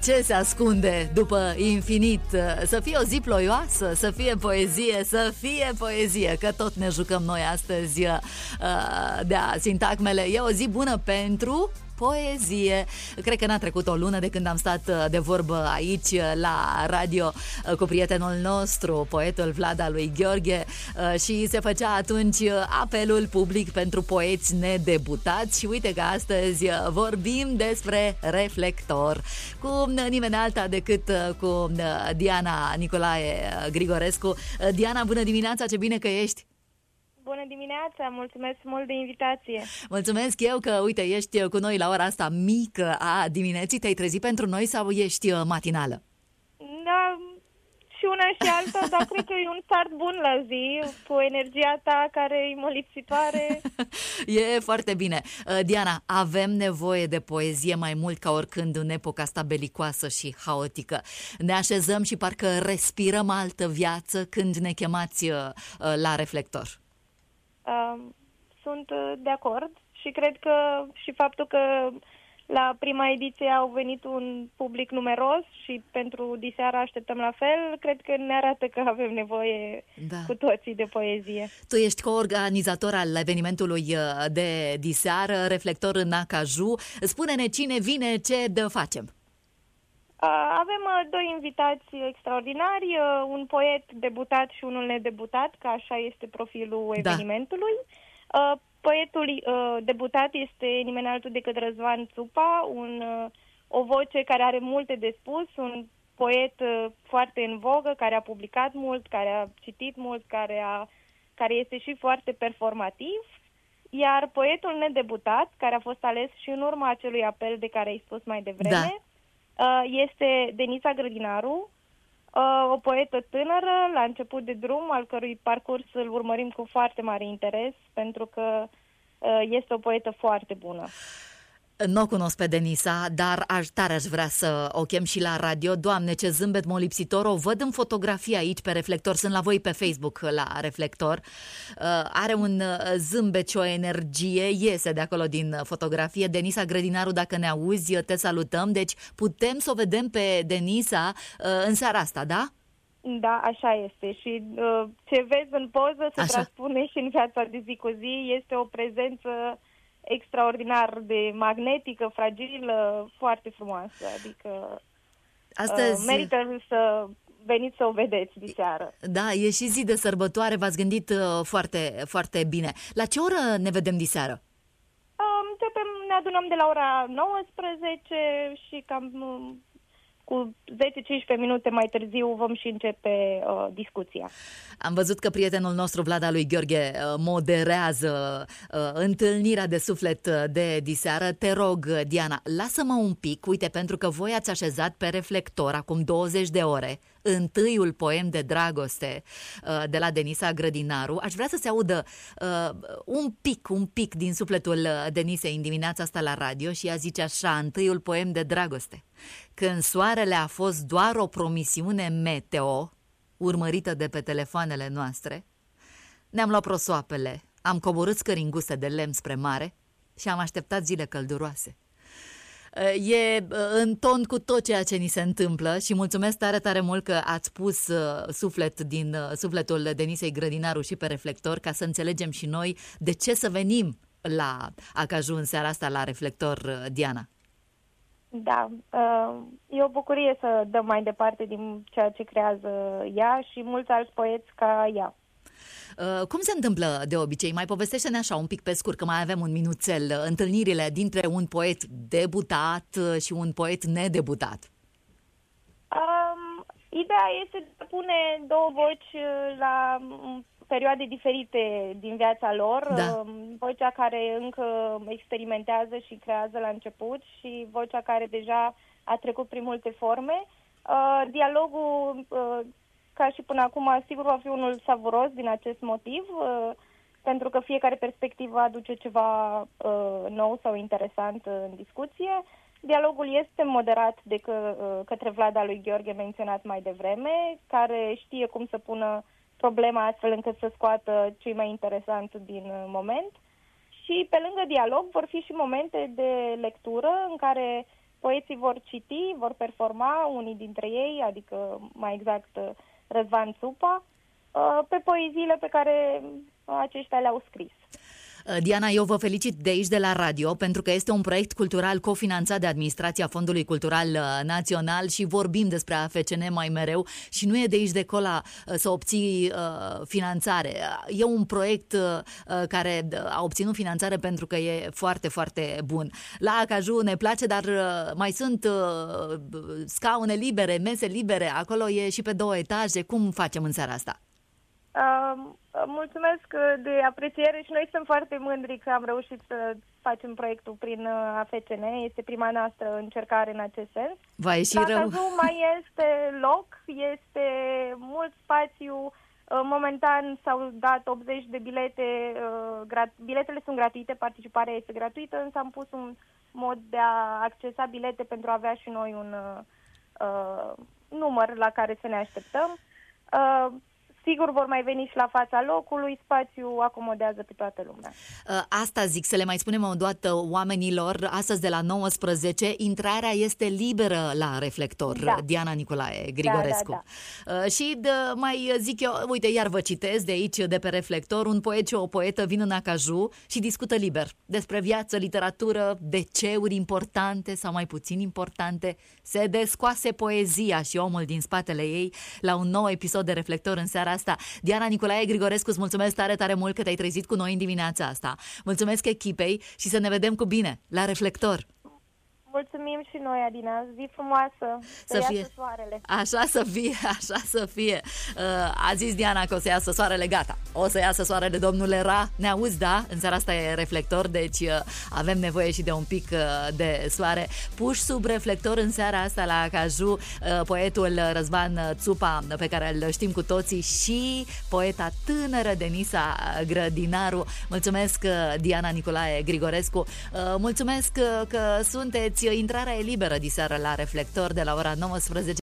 Ce se ascunde după infinit? Să fie o zi ploioasă, să fie poezie, să fie poezie, că tot ne jucăm noi astăzi de sintagmele. E o zi bună pentru poezie. Cred că n-a trecut o lună de când am stat de vorbă aici la radio cu prietenul nostru, poetul Vlada lui Gheorghe, și se făcea atunci apelul public pentru poeți nedebutați și uite că astăzi vorbim despre Reflector cu nimeni alta decât cu Diana Nicolae Grigorescu. Diana, bună dimineața, ce bine că ești! Bună dimineața, mulțumesc mult de invitație. Mulțumesc eu că, uite, ești cu noi la ora asta mică a dimineții. Te-ai trezit pentru noi sau ești matinală? Da, și una și alta, dar cred că e un start bun la zi, cu energia ta care e molipsitoare. E foarte bine. Diana, avem nevoie de poezie mai mult ca oricând în epoca asta belicoasă și haotică. Ne așezăm și parcă respirăm altă viață când ne chemați la Reflector. Sunt de acord și cred că și faptul că la prima ediție au venit un public numeros și pentru diseară așteptăm la fel, cred că ne arată că avem nevoie cu toții de poezie. Tu ești coorganizator al evenimentului de diseară, Reflector în Acaju. Spune-ne cine vine, ce facem. Avem doi invitați extraordinari, un poet debutat și unul nedebutat, că așa este profilul evenimentului. Poetul debutat este nimeni altul decât Răzvan Țupa, o voce care are multe de spus, un poet foarte în vogă, care a publicat mult, care a citit mult, care este și foarte performativ. Iar poetul nedebutat, care a fost ales și în urma acelui apel de care ai spus mai devreme, este Denisa Grădinaru, o poetă tânără, la început de drum, al cărui parcurs îl urmărim cu foarte mare interes, pentru că este o poetă foarte bună. Nu o cunosc pe Denisa, dar tare aș vrea să o chem și la radio. Doamne, ce zâmbet molipsitor! O văd în fotografie aici pe Reflector, sunt la voi pe Facebook la Reflector. Are un zâmbet și o energie, iese de acolo din fotografie. Denisa Grădinaru, dacă ne auzi, te salutăm. Deci putem să o vedem pe Denisa în seara asta, da? Da, așa este. Și ce vezi în poză se transpune și în viața de zi cu zi. Este o prezență extraordinar de magnetică, fragilă, foarte frumoasă. Adică astăzi merită să veniți să o vedeți diseară. Da, e și zi de sărbătoare, v-ați gândit foarte, foarte bine. La ce oră ne vedem diseară? Ne adunăm de la ora 19 și cam cu 10-15 minute mai târziu vom și începe discuția. Am văzut că prietenul nostru Vlada lui Gheorghe moderează întâlnirea de suflet de diseară. Te rog, Diana, lasă-mă un pic, uite, pentru că voi ați așezat pe Reflector acum 20 de ore întâiul poem de dragoste de la Denisa Grădinaru. Aș vrea să se audă un pic din sufletul Denisei în dimineața asta la radio și ea zice așa, întâiul poem de dragoste. Când soarele a fost doar o promisiune meteo, urmărită de pe telefoanele noastre, ne-am luat prosoapele, am coborât scări înguste de lemn spre mare și am așteptat zile călduroase. E în ton cu tot ceea ce ni se întâmplă și mulțumesc tare, tare mult că ați pus suflet din sufletul Denisei Grădinaru și pe Reflector ca să înțelegem și noi de ce să venim la Acaju în seara asta la Reflector, Diana. Da, e o bucurie să dăm mai departe din ceea ce creează ea și mulți alți poeți ca ea. Cum se întâmplă de obicei? Mai povestește-ne așa un pic pe scurt, că mai avem un minuțel, întâlnirile dintre un poet debutat și un poet nedebutat. Ideea este de a pune două voci la perioade diferite din viața lor, vocea care încă experimentează și creează la început și vocea care deja a trecut prin multe forme. Dialogul, ca și până acum, sigur va fi unul savuros din acest motiv, pentru că fiecare perspectivă aduce ceva nou sau interesant în discuție. Dialogul este moderat de către Vlada lui Gheorghe, menționat mai devreme, care știe cum să pună problema astfel încât să scoată cei mai interesant din moment. Și pe lângă dialog vor fi și momente de lectură în care Poeții vor citi, vor performa, unii dintre ei, adică mai exact Răzvan Țupa, pe poeziile pe care aceștia le-au scris. Diana, eu vă felicit de aici, de la radio, pentru că este un proiect cultural cofinanțat de Administrația Fondului Cultural Național și vorbim despre AFCN mai mereu și nu e de aici de acolo să obții finanțare. E un proiect care a obținut finanțare pentru că e foarte, foarte bun. La Acaju ne place, dar mai sunt scaune libere, mese libere, acolo e și pe 2 etaje. Cum facem în seara asta? Mulțumesc de apreciere și noi suntem foarte mândri că am reușit să facem proiectul prin AFCN. Este prima noastră încercare în acest sens. Va ieși rău. Mai este loc, este mult spațiu. Momentan s-au dat 80 de bilete. Biletele sunt gratuite, participarea este gratuită, însă am pus un mod de a accesa bilete pentru a avea și noi un număr la care să ne așteptăm. Sigur, vor mai veni și la fața locului, spațiul acomodează pe toată lumea. Asta zic, să le mai spunem o dată oamenilor, astăzi de la 19, intrarea este liberă la Reflector, da. Diana Nicolae Grigorescu. Da. Și mai zic eu, uite, iar vă citesc de aici, de pe Reflector, un poet și o poetă vin în Acaju și discută liber despre viață, literatură, DC-uri importante sau mai puțin importante. Se descoase poezia și omul din spatele ei la un nou episod de Reflector în seara asta. Diana Nicolae Grigorescu, îți mulțumesc tare, tare mult că te-ai trezit cu noi în dimineața asta. Mulțumesc echipei și să ne vedem cu bine la Reflector. Mulțumim și noi, Adina. Zi frumoasă. Să fie soarele. Așa să fie, așa să fie. A zis Diana că o să iasă soarele, gata. O să iasă soarele, domnule Ra. Ne auzi, da? În seara asta e Reflector, deci avem nevoie și de un pic de soare. Puși sub reflector în seara asta la Acaju, poetul Răzvan Țupa, pe care îl știm cu toții, și poeta tânără Denisa Grădinaru. Mulțumesc, Diana Nicolae Grigorescu. Mulțumesc că sunteți. Intrarea e liberă diseară la Reflector de la ora 19.